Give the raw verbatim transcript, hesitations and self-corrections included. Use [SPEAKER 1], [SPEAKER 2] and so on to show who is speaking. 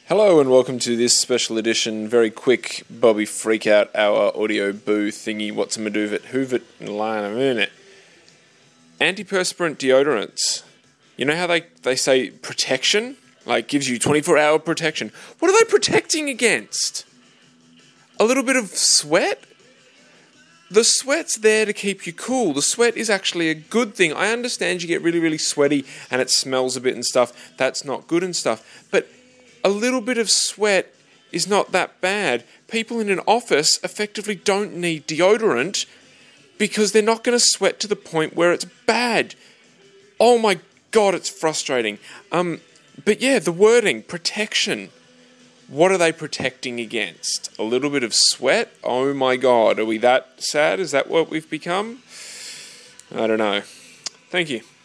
[SPEAKER 1] Hello and welcome to this special edition, very quick Bobby Freakout Hour audio boo thingy, what's a maduvit, hoovit, line a minute. Antiperspirant deodorants. You know how they, they say protection? Like gives you twenty-four hour protection. What are they protecting against? A little bit of sweat? The sweat's there to keep you cool. The sweat is actually a good thing. I understand you get really, really sweaty and it smells a bit and stuff. That's not good and stuff. But a little bit of sweat is not that bad. People in an office effectively don't need deodorant because they're not going to sweat to the point where it's bad. Oh my God, it's frustrating. Um, but yeah, the wording, protection. What are they protecting against? A little bit of sweat? Oh my God, are we that sad? Is that what we've become? I don't know. Thank you.